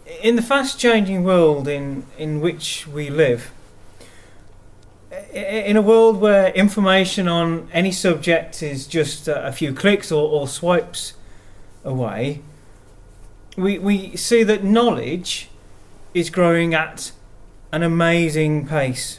In the fast-changing world in which we live, in a world where information on any subject is just a few clicks or swipes away, we see that knowledge is growing at an amazing pace.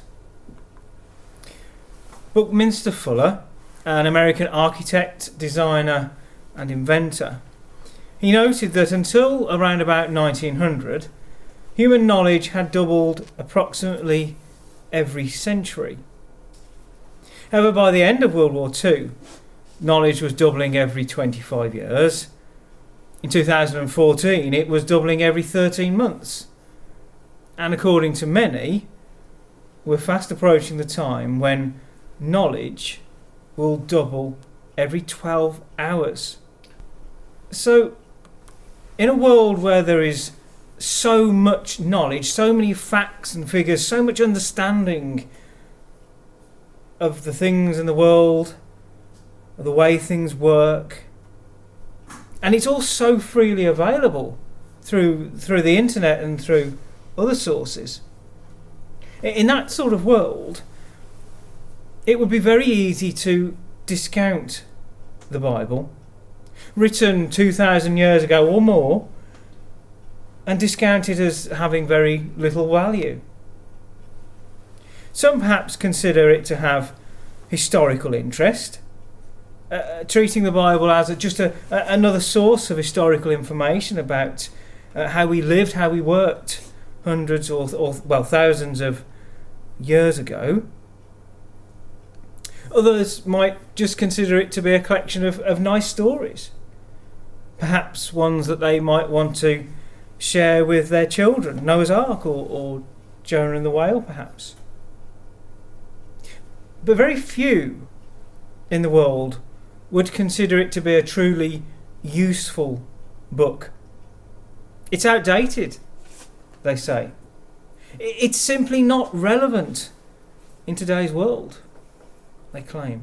Buckminster Fuller, an American architect, designer and inventor, he noted that until around about 1900, human knowledge had doubled approximately every century. However, by the end of World War II, knowledge was doubling every 25 years. In 2014, it was doubling every 13 months. And according to many, we're fast approaching the time when knowledge will double every 12 hours. So, in a world where there is so much knowledge, so many facts and figures, so much understanding of the things in the world, of the way things work, and it's all so freely available through the internet and through other sources. In that sort of world, it would be very easy to discount the Bible, written 2,000 years ago or more, and discount it as having very little value. Some perhaps consider it to have historical interest, treating the Bible as just another source of historical information about how we lived, how we worked hundreds or thousands of years ago. Others might just consider it to be a collection of nice stories, perhaps ones that they might want to share with their children, Noah's Ark or Jonah and the Whale perhaps. But very few in the world would consider it to be a truly useful book. It's outdated, they say. It's simply not relevant in today's world, they claim.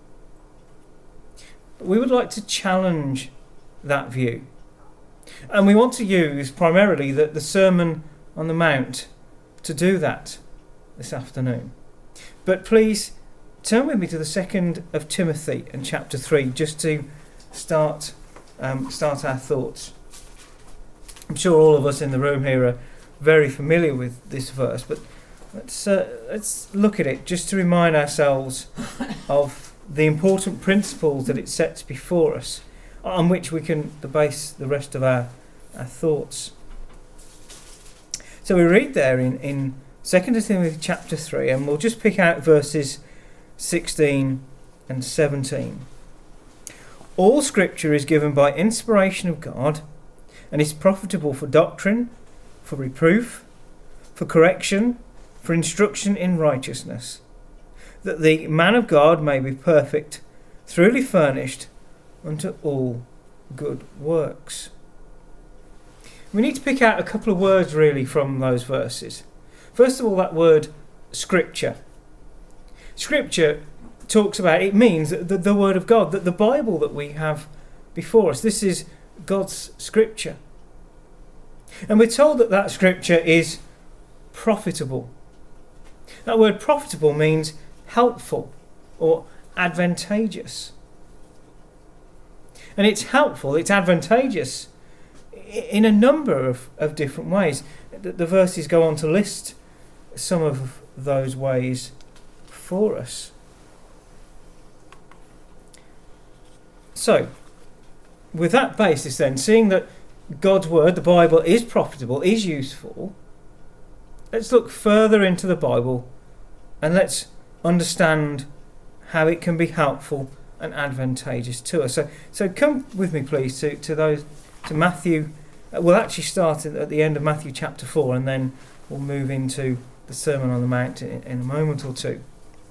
We would like to challenge that view. And we want to use primarily the Sermon on the Mount to do that this afternoon. But please turn with me to the 2nd of Timothy and chapter 3, just to start our thoughts. I'm sure all of us in the room here are very familiar with this verse, but let's look at it just to remind ourselves of the important principles that it sets before us, on which we can base the rest of our thoughts. So we read there in 2 Timothy chapter 3, and we'll just pick out verses 16 and 17. All scripture is given by inspiration of God and is profitable for doctrine, for reproof, for correction, for instruction in righteousness, that the man of God may be perfect, thoroughly furnished unto all good works. We need to pick out a couple of words really from those verses. First of all, that word scripture. Scripture talks about, it means the word of God, that the Bible that we have before us, this is God's scripture. And we're told that scripture is profitable. That word profitable means helpful or advantageous. And it's helpful, it's advantageous in a number of different ways. The verses go on to list some of those ways for us. So, with that basis then, seeing that God's word, the Bible, is profitable, is useful, let's look further into the Bible and let's understand how it can be helpful and advantageous to us. So come with me please to Matthew. We'll actually start at the end of Matthew chapter 4, and then we'll move into the Sermon on the Mount in a moment or two.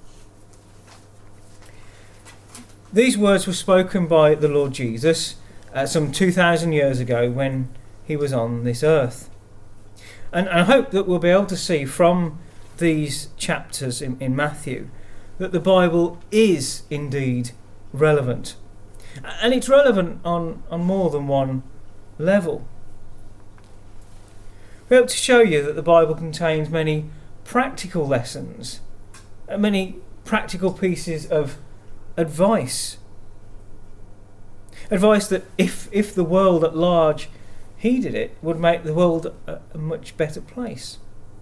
These words were spoken by the Lord Jesus some 2,000 years ago when he was on this earth. And I hope that we'll be able to see from these chapters in Matthew that the Bible is indeed relevant. And it's relevant on more than one level. We hope to show you that the Bible contains many practical lessons, many practical pieces of advice. Advice that if the world at large heeded it, would make the world a much better place.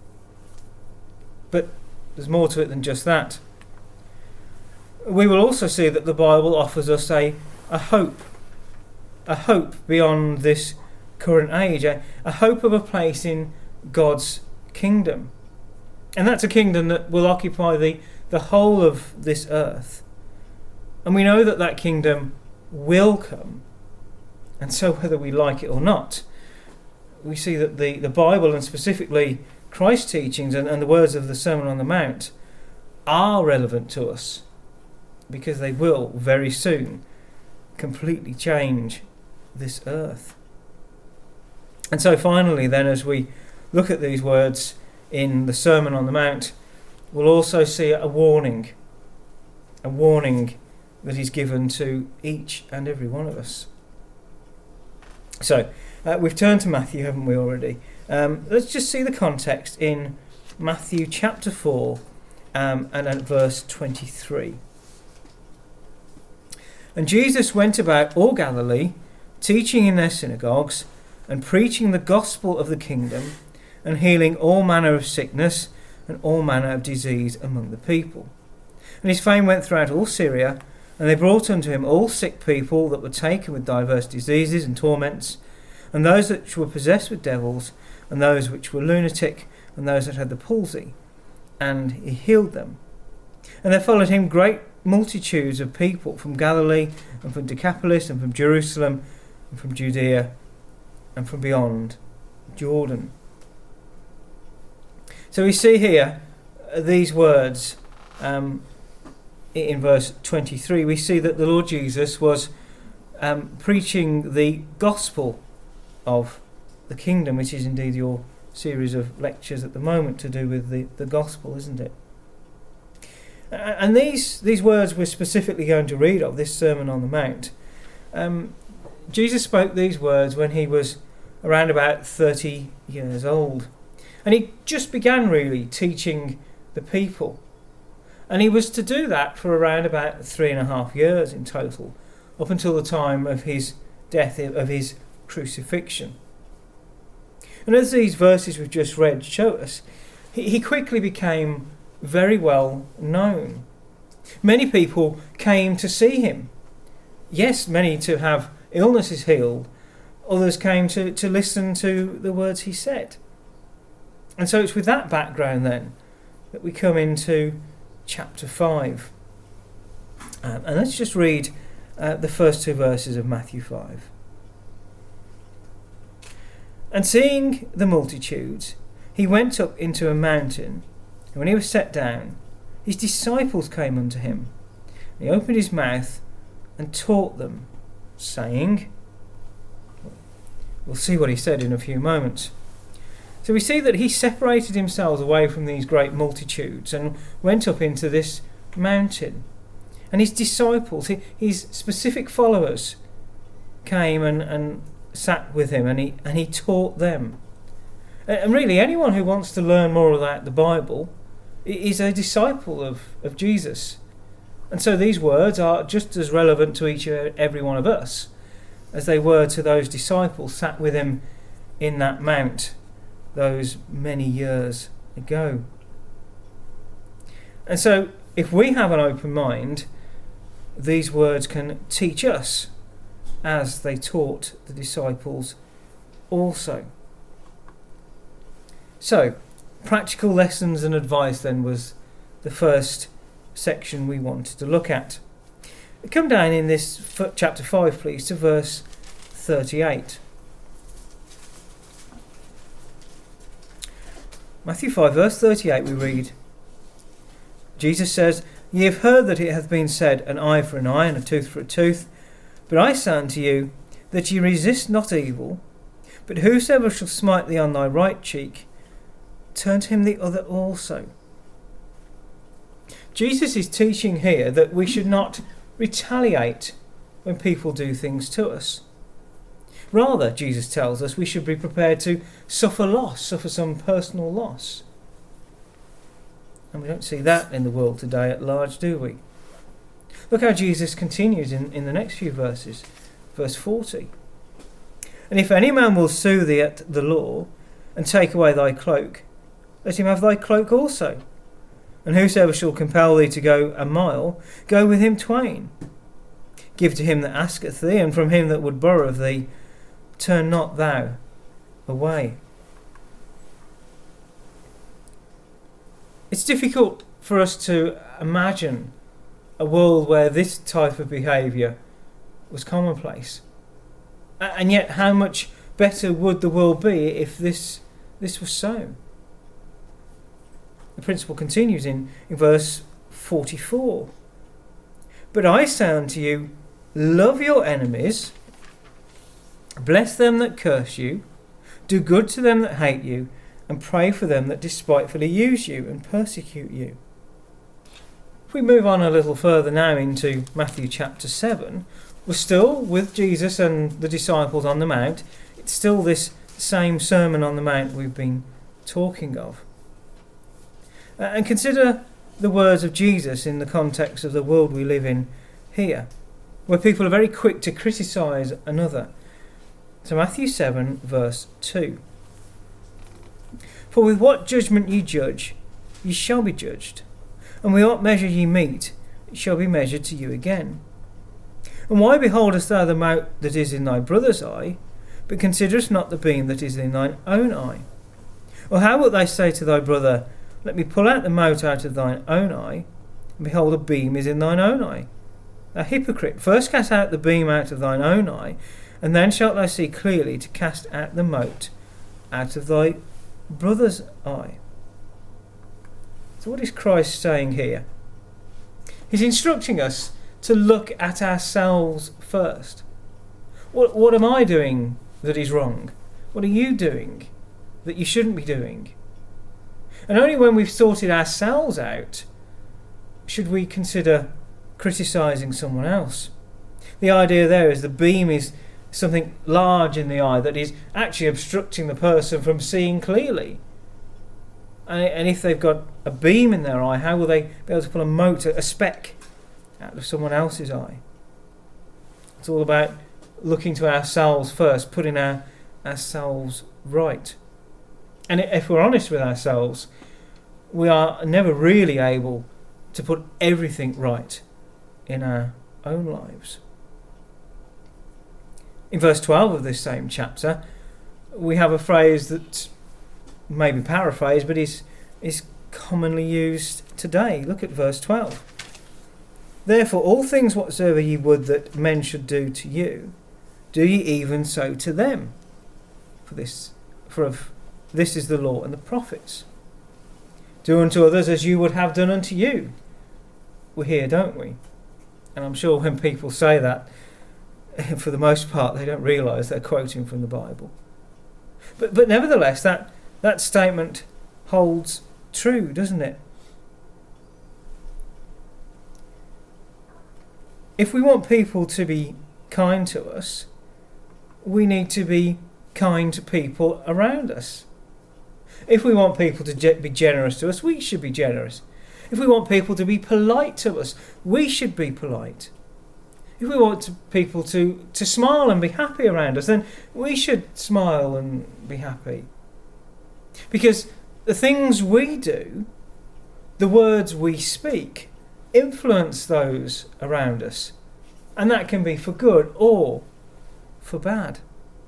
But there's more to it than just that. We will also see that the Bible offers us a hope beyond this current age, a hope of a place in God's kingdom. And that's a kingdom that will occupy the whole of this earth. And we know that kingdom will come. And so whether we like it or not, we see that the Bible, and specifically Christ's teachings and the words of the Sermon on the Mount, are relevant to us, because they will very soon completely change this earth. And so finally then, as we look at these words in the Sermon on the Mount, we'll also see a warning that is given to each and every one of us. So we've turned to Matthew, haven't we already? Let's just see the context in Matthew chapter 4 and at verse 23. And Jesus went about all Galilee, teaching in their synagogues and preaching the gospel of the kingdom, and healing all manner of sickness and all manner of disease among the people. And his fame went throughout all Syria, and they brought unto him all sick people that were taken with diverse diseases and torments, and those which were possessed with devils, and those which were lunatic, and those that had the palsy, and he healed them. And there followed him great multitudes of people from Galilee, and from Decapolis, and from Jerusalem, and from Judea, and from beyond Jordan. So we see here these words in verse 23. We see that the Lord Jesus was preaching the gospel of the kingdom, which is indeed your series of lectures at the moment to do with the gospel, isn't it? And these words we're specifically going to read of, this Sermon on the Mount. Jesus spoke these words when he was around about 30 years old. And he just began really teaching the people. And he was to do that for around about 3.5 years in total, up until the time of his death, of his crucifixion. And as these verses we've just read show us, he quickly became very well known. Many people came to see him. Yes, many to have illnesses healed. Others came to listen to the words he said. And so it's with that background then that we come into chapter 5. And let's just read the first 2 verses of Matthew 5. And seeing the multitudes, he went up into a mountain, and when he was set down, his disciples came unto him. And he opened his mouth and taught them, saying... We'll see what he said in a few moments. So we see that he separated himself away from these great multitudes and went up into this mountain. And his disciples, his specific followers, came and sat with him, and he taught them. And really, anyone who wants to learn more about the Bible is a disciple of Jesus. And so these words are just as relevant to each and every one of us as they were to those disciples sat with him in that mount those many years ago. And so if we have an open mind, these words can teach us as they taught the disciples also. So, practical lessons and advice then was the first section we wanted to look at. Come down in this chapter 5, please, to verse 38. Matthew 5, verse 38, we read, Jesus says, Ye have heard that it hath been said, an eye for an eye, and a tooth for a tooth. But I say unto you, that ye resist not evil, but whosoever shall smite thee on thy right cheek, turn to him the other also. Jesus is teaching here that we should not retaliate when people do things to us. Rather, Jesus tells us we should be prepared to suffer some personal loss. And we don't see that in the world today at large, do we? Look how Jesus continues in the next few verses. Verse 40. And if any man will sue thee at the law, and take away thy cloak, let him have thy cloak also. And whosoever shall compel thee to go a mile, go with him twain. Give to him that asketh thee, and from him that would borrow of thee, turn not thou away. It's difficult for us to imagine a world where this type of behaviour was commonplace. And yet, how much better would the world be if this was so? The principle continues in verse 44. But I say unto you, love your enemies, bless them that curse you, do good to them that hate you, and pray for them that despitefully use you and persecute you. If we move on a little further now into Matthew chapter 7, we're still with Jesus and the disciples on the Mount. It's still this same Sermon on the Mount we've been talking of. And consider the words of Jesus in the context of the world we live in here, where people are very quick to criticise another. So Matthew 7 verse 2. For with what judgment ye judge, ye shall be judged, and with what measure ye mete, it shall be measured to you again. And why beholdest thou the mote that is in thy brother's eye, but considerest not the beam that is in thine own eye? Or how wilt thou say to thy brother, let me pull out the mote out of thine own eye, and behold, a beam is in thine own eye? Thou hypocrite, first cast out the beam out of thine own eye, and then shalt thou see clearly to cast out the mote out of thy brother's eye. So what is Christ saying here? He's instructing us to look at ourselves first. What am I doing that is wrong? What are you doing that you shouldn't be doing? And only when we've sorted ourselves out should we consider criticising someone else. The idea there is the beam is something large in the eye that is actually obstructing the person from seeing clearly. And if they've got a beam in their eye, how will they be able to pull a mote, a speck, out of someone else's eye? It's all about looking to ourselves first, putting ourselves right. And if we're honest with ourselves, we are never really able to put everything right in our own lives. In verse 12 of this same chapter, we have a phrase that may be paraphrased, but is commonly used today. Look at verse 12. Therefore, all things whatsoever ye would that men should do to you, do ye even so to them. For this is the law and the prophets. Do unto others as you would have done unto you. We hear, don't we? And I'm sure when people say that, for the most part, they don't realise they're quoting from the Bible. But nevertheless, that statement holds true, doesn't it? If we want people to be kind to us, we need to be kind to people around us. If we want people to be generous to us, we should be generous. If we want people to be polite to us, we should be polite. If we want people to smile and be happy around us, then we should smile and be happy. Because the things we do, the words we speak, influence those around us. And that can be for good or for bad.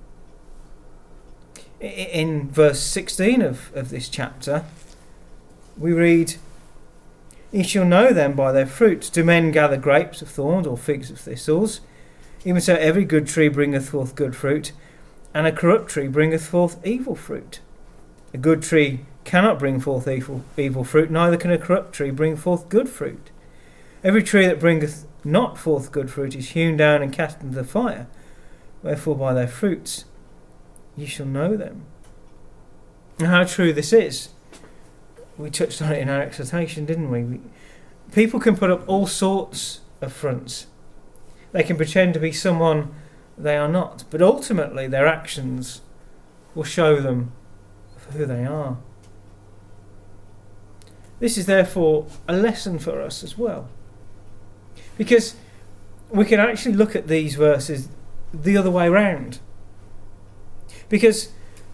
In verse 16 of this chapter, we read, Ye shall know them by their fruits. Do men gather grapes of thorns or figs of thistles? Even so every good tree bringeth forth good fruit, and a corrupt tree bringeth forth evil fruit. A good tree cannot bring forth evil fruit, neither can a corrupt tree bring forth good fruit. Every tree that bringeth not forth good fruit is hewn down and cast into the fire. Wherefore by their fruits ye shall know them. And how true this is, we touched on it in our exhortation, didn't we? People can put up all sorts of fronts. They can pretend to be someone they are not. But ultimately their actions will show them for who they are. This is therefore a lesson for us as well. Because we can actually look at these verses the other way round. Because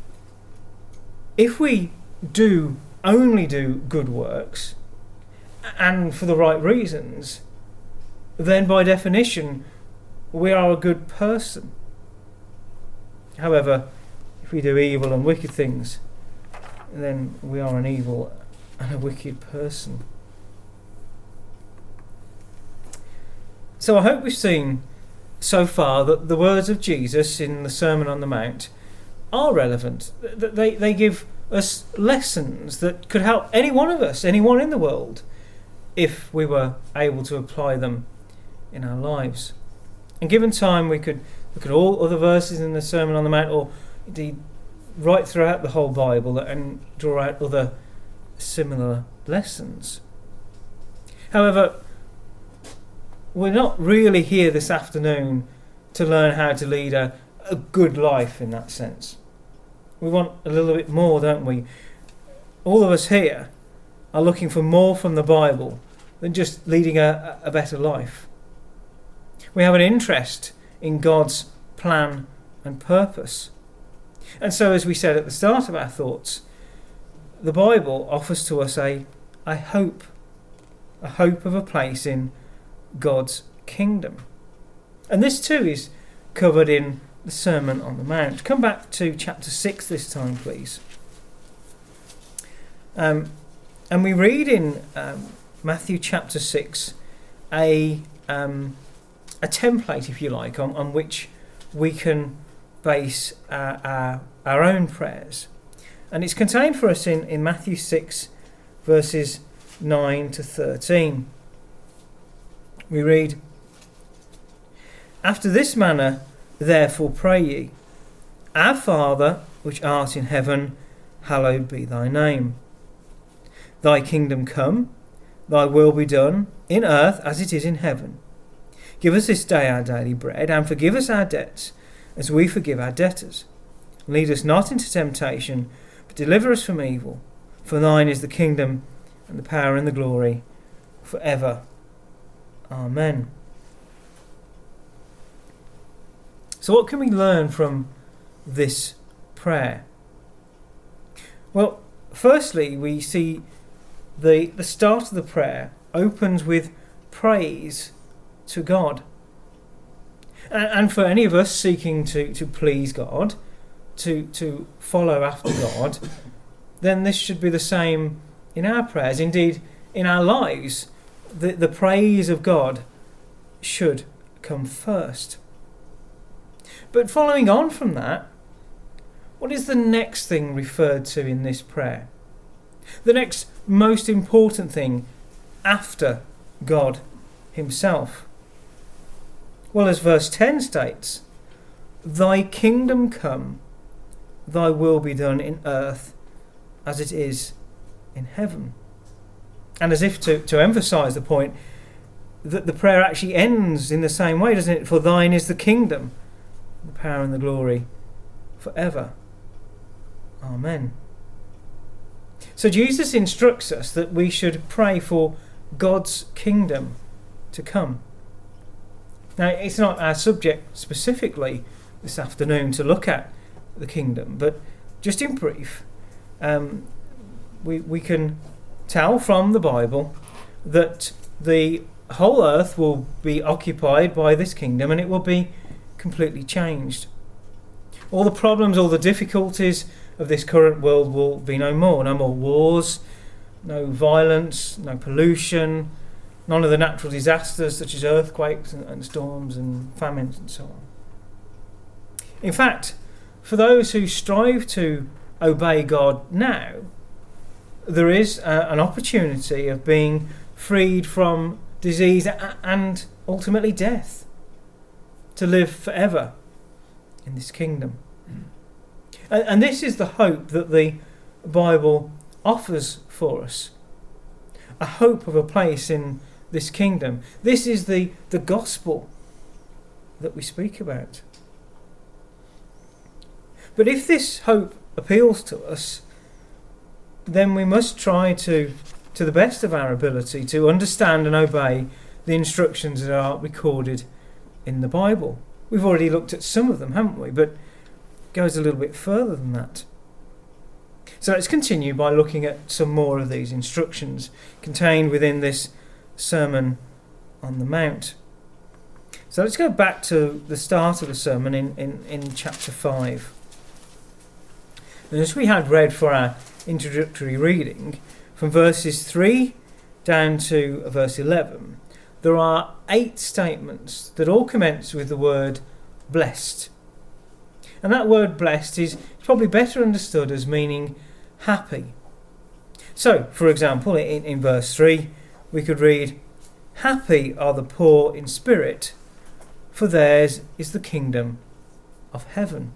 if we only do good works, and for the right reasons, then by definition we are a good person. However, if we do evil and wicked things, then we are an evil and a wicked person. So I hope we've seen so far that the words of Jesus in the Sermon on the Mount are relevant. They give us lessons that could help any one of us, anyone in the world, if we were able to apply them in our lives. And given time, we could look at all other verses in the Sermon on the Mount, or indeed right throughout the whole Bible, and draw out other similar lessons. However, we're not really here this afternoon to learn how to lead a good life in that sense. We want a little bit more, don't we? All of us here are looking for more from the Bible than just leading a better life. We have an interest in God's plan and purpose. And so, as we said at the start of our thoughts, the Bible offers to us a hope of a place in God's kingdom. And this too is covered in the Sermon on the Mount. Come back to chapter 6 this time, please. And we read in Matthew chapter 6 a template, if you like, on which we can base our own prayers. And it's contained for us in Matthew 6 verses 9 to 13. We read, "After this manner therefore pray ye, Our Father which art in heaven, hallowed be thy name. Thy kingdom come, thy will be done, in earth as it is in heaven. Give us this day our daily bread, and forgive us our debts, as we forgive our debtors. Lead us not into temptation, but deliver us from evil. For thine is the kingdom, and the power, and the glory, for ever. Amen." So what can we learn from this prayer? Well, firstly, we see the start of the prayer opens with praise to God. And for any of us seeking to please God, to follow after God, then this should be the same in our prayers. Indeed, in our lives, the praise of God should come first. But following on from that, what is the next thing referred to in this prayer? The next most important thing after God himself? Well, as verse 10 states, "Thy kingdom come, thy will be done in earth as it is in heaven." And as if to emphasise the point, that the prayer actually ends in the same way, doesn't it? "For thine is the kingdom, the power and the glory, forever. Amen." So Jesus instructs us that we should pray for God's kingdom to come. Now, it's not our subject specifically this afternoon to look at the kingdom, but just in brief, we can tell from the Bible that the whole earth will be occupied by this kingdom, and it will be completely changed. All the problems, all the difficulties of this current world will be no more. No more wars, no violence, no pollution, none of the natural disasters such as earthquakes and storms and famines and so on. In fact, for those who strive to obey God now, there is an opportunity of being freed from disease and ultimately death, to live forever in this kingdom. And this is the hope that the Bible offers for us. A hope of a place in this kingdom. This is the gospel that we speak about. But if this hope appeals to us, then we must try to the best of our ability, to understand and obey the instructions that are recorded in the Bible. We've already looked at some of them, haven't we? But it goes a little bit further than that. So let's continue by looking at some more of these instructions contained within this Sermon on the Mount. So let's go back to the start of the sermon in chapter 5. And as we had read for our introductory reading, from verses 3 down to verse 11, there are 8 statements that all commence with the word blessed. And that word blessed is probably better understood as meaning happy. So, for example, in verse 3, we could read, "Happy are the poor in spirit, for theirs is the kingdom of heaven."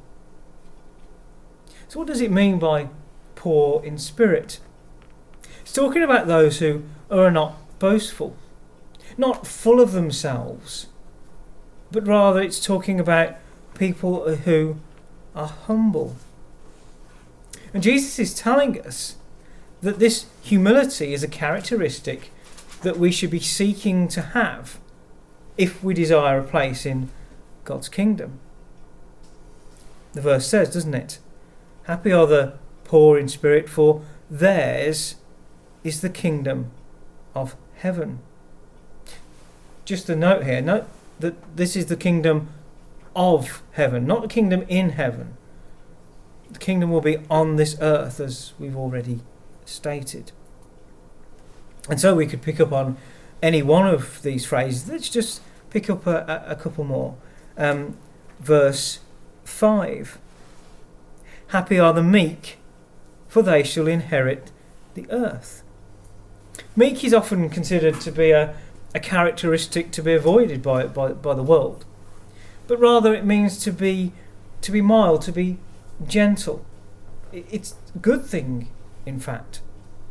So what does it mean by poor in spirit? It's talking about those who are not boastful, not full of themselves, but rather it's talking about people who are humble. And Jesus is telling us that this humility is a characteristic that we should be seeking to have if we desire a place in God's kingdom. The verse says, doesn't it? "Happy are the poor in spirit, for theirs is the kingdom of heaven." Just a note here, note that this is the kingdom of heaven, not the kingdom in heaven. The kingdom will be on this earth, as we've already stated. And so we could pick up on any one of these phrases. Let's just pick up a couple more. Verse 5. "Happy are the meek, for they shall inherit the earth." Meek is often considered to be a characteristic to be avoided by the world. But rather it means to be mild, to be gentle. It's a good thing, in fact.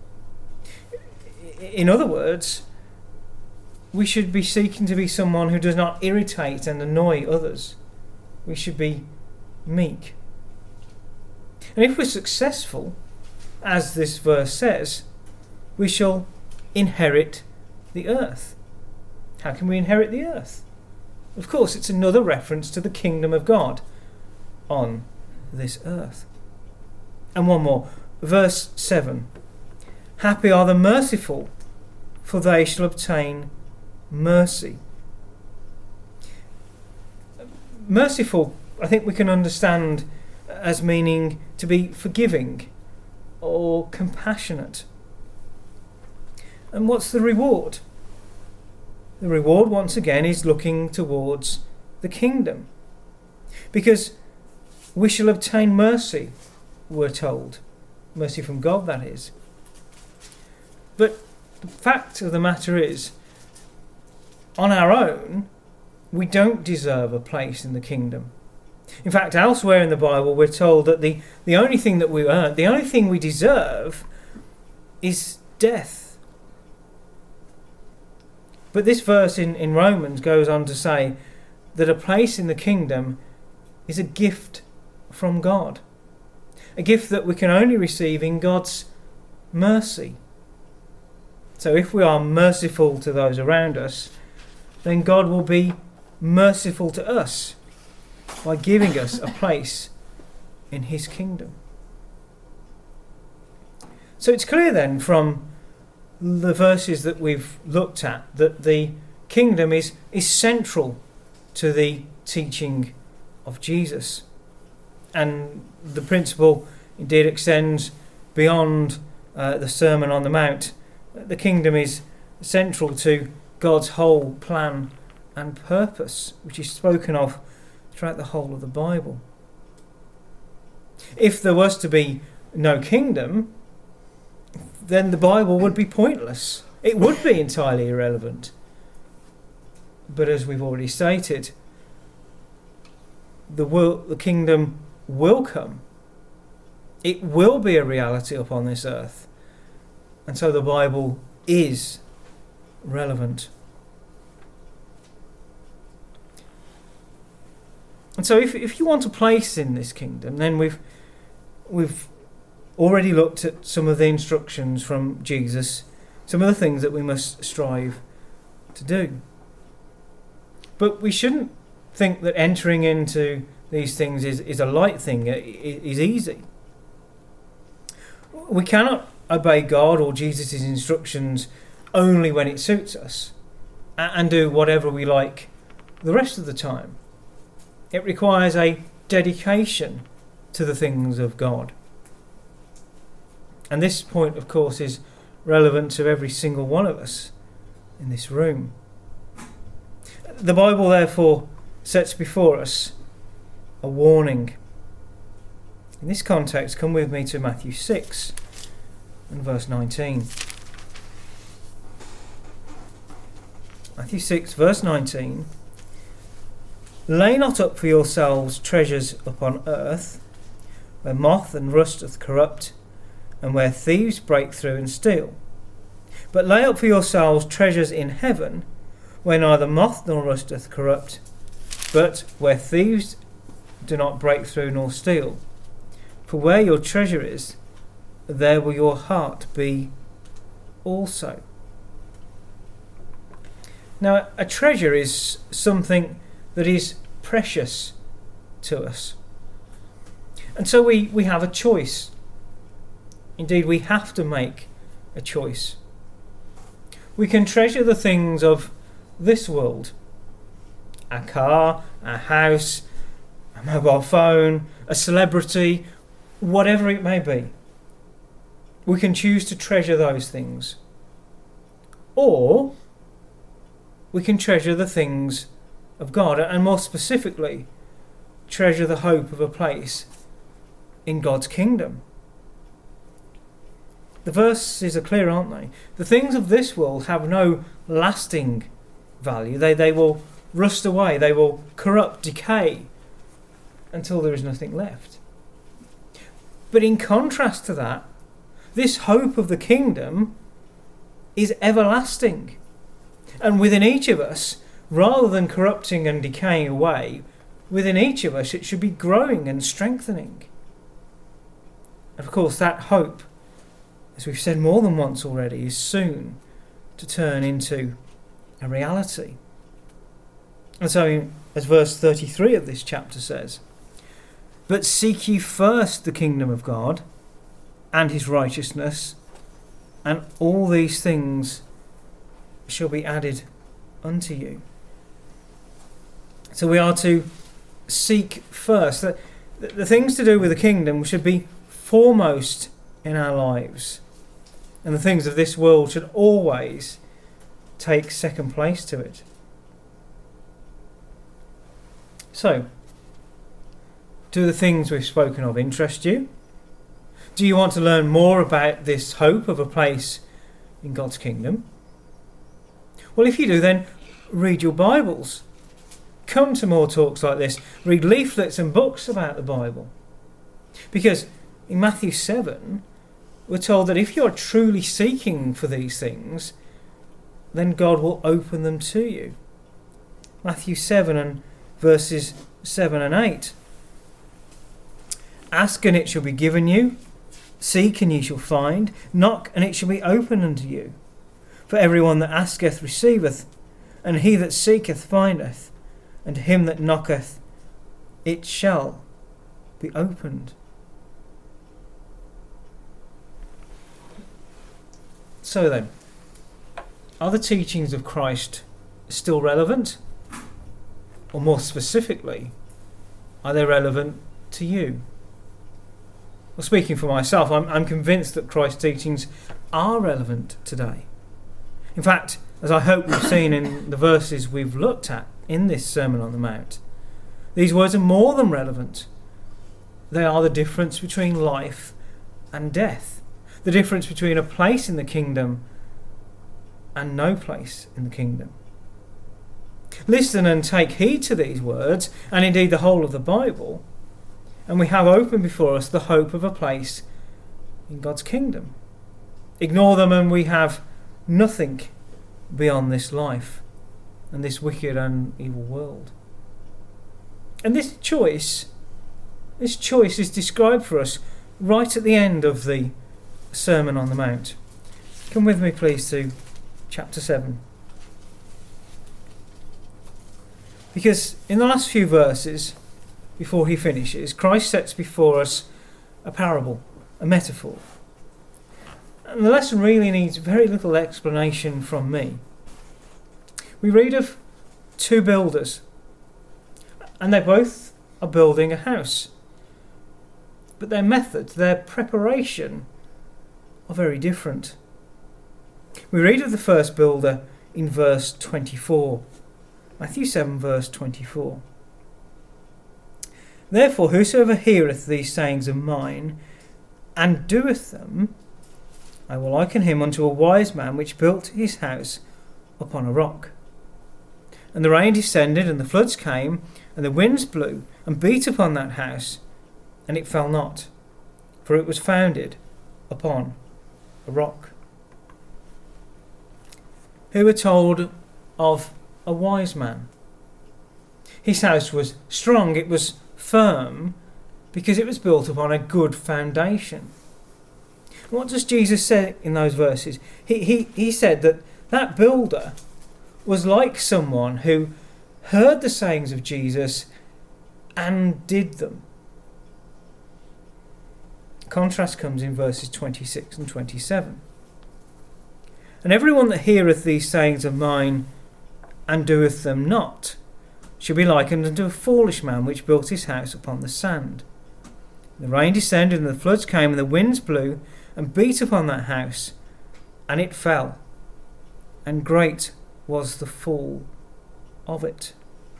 In other words, we should be seeking to be someone who does not irritate and annoy others. We should be meek. And if we're successful, as this verse says, we shall inherit the earth. How can we inherit the earth? Of course, it's another reference to the kingdom of God on this earth. And one more, verse 7. "Happy are the merciful, for they shall obtain mercy." Merciful, I think we can understand as meaning to be forgiving or compassionate. And what's the reward? The reward, once again, is looking towards the kingdom. Because we shall obtain mercy, we're told. Mercy from God, that is. But the fact of the matter is, on our own, we don't deserve a place in the kingdom. In fact, elsewhere in the Bible, we're told that the only thing that we earn, the only thing we deserve, is death. But this verse in Romans goes on to say that a place in the kingdom is a gift from God. A gift that we can only receive in God's mercy. So if we are merciful to those around us, then God will be merciful to us by giving us a place in his kingdom. So it's clear then from the verses that we've looked at that the kingdom is central to the teaching of Jesus. And the principle indeed extends beyond the Sermon on the Mount. The kingdom is central to God's whole plan and purpose, which is spoken of throughout the whole of the Bible. If there was to be no kingdom, then the Bible would be pointless. It would be entirely irrelevant. But as we've already stated, the kingdom will come. It will be a reality upon this earth. And so the Bible is relevant. And so if you want a place in this kingdom, then we've already looked at some of the instructions from Jesus, some of the things that we must strive to do. But we shouldn't think that entering into these things is a light thing, is easy. We cannot obey God or Jesus' instructions only when it suits us and do whatever we like the rest of the time. It requires a dedication to the things of God. And this point, of course, is relevant to every single one of us in this room. The Bible, therefore, sets before us a warning. In this context, come with me to Matthew 6 and verse 19. Matthew 6, verse 19. Lay not up for yourselves treasures upon earth, where moth and rust doth corrupt, and where thieves break through and steal. But lay up for yourselves treasures in heaven, where neither moth nor rust doth corrupt, but where thieves do not break through nor steal. For where your treasure is, there will your heart be also. Now, a treasure is something that is precious to us. And so we have a choice. Indeed, we have to make a choice. We can treasure the things of this world. A car, a house, a mobile phone, a celebrity, whatever it may be. We can choose to treasure those things. Or we can treasure the things of God, and more specifically, treasure the hope of a place in God's kingdom. The verses are clear, aren't they? The things of this world have no lasting value. They will rust away, they will corrupt, decay, until there is nothing left. But in contrast to that, this hope of the kingdom is everlasting. And within each of us, rather than corrupting and decaying away, within each of us it should be growing and strengthening. And of course, that hope, as we've said more than once already, is soon to turn into a reality. And so, as verse 33 of this chapter says, "But seek ye first the kingdom of God and his righteousness, and all these things shall be added unto you." So we are to seek first. The things to do with the kingdom should be foremost in our lives. And the things of this world should always take second place to it. So, do the things we've spoken of interest you? Do you want to learn more about this hope of a place in God's kingdom? Well, if you do, then read your Bibles. Come to more talks like this. Read leaflets and books about the Bible. Because in Matthew 7, we're told that if you're truly seeking for these things, then God will open them to you. Matthew 7 and verses 7 and 8. "Ask and it shall be given you. Seek and ye shall find. Knock and it shall be opened unto you. For everyone that asketh receiveth, and he that seeketh findeth, and to him that knocketh it shall be opened." So then, are the teachings of Christ still relevant? Or more specifically, are they relevant to you? Well, speaking for myself, I'm convinced that Christ's teachings are relevant today. In fact, as I hope we've seen in the verses we've looked at in this Sermon on the Mount, these words are more than relevant. They are the difference between life and death, the difference between a place in the kingdom and no place in the kingdom. Listen and take heed to these words, and indeed the whole of the Bible, and we have open before us the hope of a place in God's kingdom. Ignore them and we have nothing beyond this life and this wicked and evil world. And this choice is described for us right at the end of the Sermon on the Mount. Come with me, please, to chapter 7. Because in the last few verses, before he finishes, Christ sets before us a parable, a metaphor. And the lesson really needs very little explanation from me. We read of two builders, and they both are building a house. But their methods, their preparation, are very different. We read of the first builder in verse 24. Matthew 7 verse 24. Therefore whosoever heareth these sayings of mine, and doeth them, I will liken him unto a wise man which built his house upon a rock. And the rain descended, and the floods came, and the winds blew, and beat upon that house, and it fell not, for it was founded upon a rock. Who were told of a wise man? His house was strong, it was firm, because it was built upon a good foundation. What does Jesus say in those verses? He said that builder was like someone who heard the sayings of Jesus and did them. Contrast comes in verses 26 and 27. And everyone that heareth these sayings of mine and doeth them not shall be likened unto a foolish man which built his house upon the sand. The rain descended, and the floods came, and the winds blew and beat upon that house, and it fell, and great was the fall of it.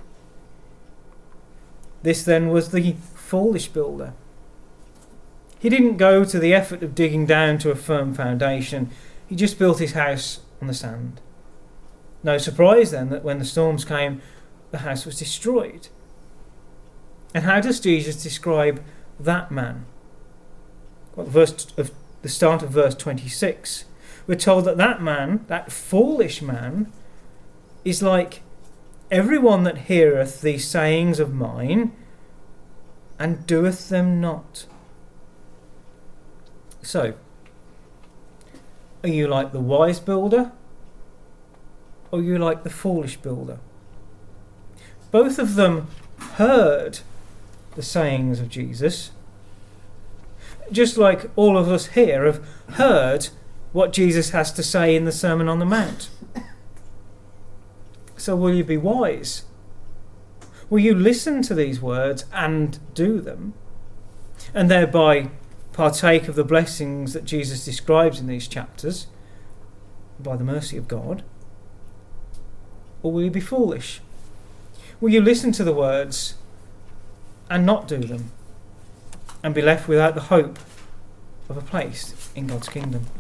This then was the foolish builder. He didn't go to the effort of digging down to a firm foundation. He just built his house on the sand. No surprise then that when the storms came, the house was destroyed. And how does Jesus describe that man? Well, the start of verse 26, we're told that man, that foolish man, is like everyone that heareth these sayings of mine and doeth them not. So, are you like the wise builder, or are you like the foolish builder? Both of them heard the sayings of Jesus, just like all of us here have heard what Jesus has to say in the Sermon on the Mount. So will you be wise? Will you listen to these words and do them, and thereby partake of the blessings that Jesus describes in these chapters by the mercy of God? Or will you be foolish? Will you listen to the words and not do them, and be left without the hope of a place in God's kingdom?